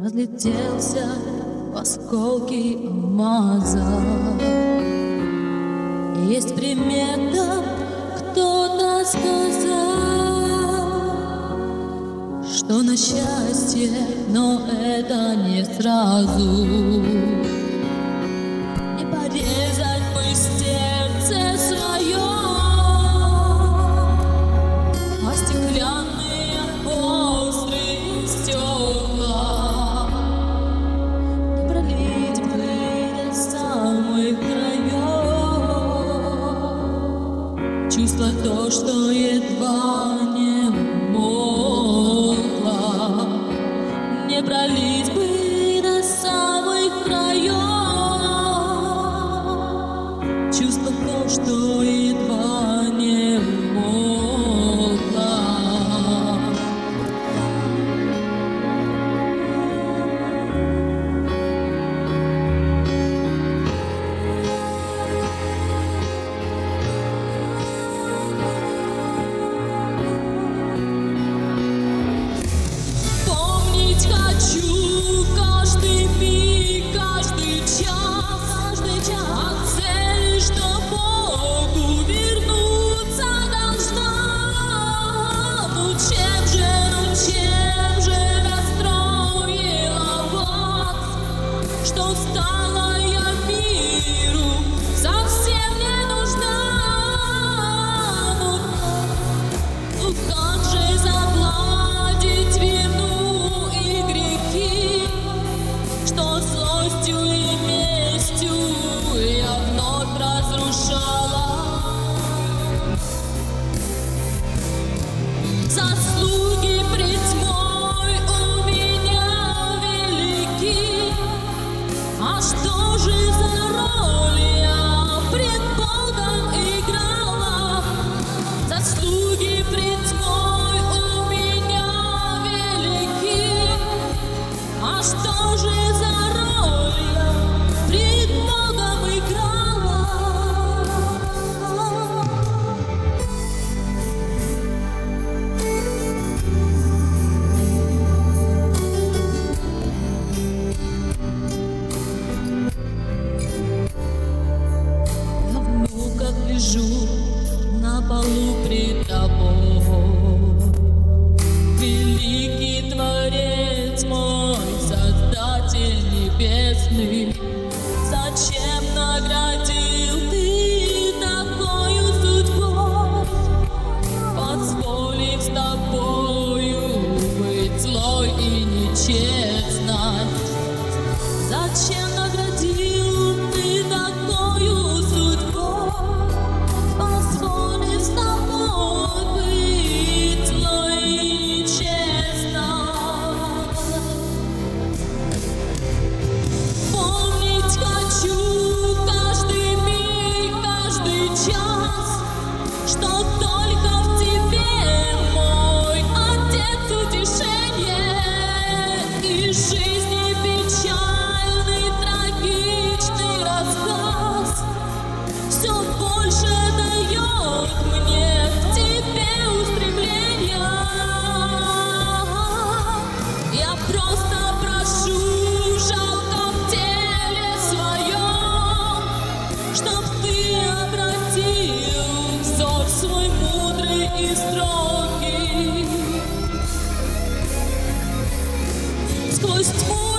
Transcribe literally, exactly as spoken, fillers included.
разлетелся в осколки алмаза. Есть примета, кто-то сказал, что на счастье, но это не сразу. Не порезать бы сердце свое, а стеклянные острые стекла не пролить бы до самых краев. Чувство то, что едва не могло, не пролить бы до самых краев. Чувство то, что едва не могло. Помнить хочу каждый миг, каждый час, каждый час. От цели, что Богу вернуться должна. Ну чем же, ну чем же расстроила вас, что стала я миру совсем не нужна. Ну, ну как же загладить вину и грехи, что злостью и местью я вновь разрушала. Заслуги пред тьмой у меня велики, а что же за роль я пред Богом играла? Заслуги пред тьмой у меня велики, а что же за роль я пред Богом играла? Я в муках лежу на полу пред тобой, великий Творец мой, Создатель небесный. Зачем наградил ты такою судьбой, позволив с тобою быть злой и нечестной? Зачем наградил ты такою судьбой, позволив с тобой быть злой и нечестной? Помнить хочу каждый миг, каждый час, что только в тебе мой Отец утешение, и жизни печальный, трагичный рассказ все больше дает мне к тебе устремления. Я просто прошу, жалко в теле своем, чтоб ты обратил взор свой мудрый и строгий сквозь тьму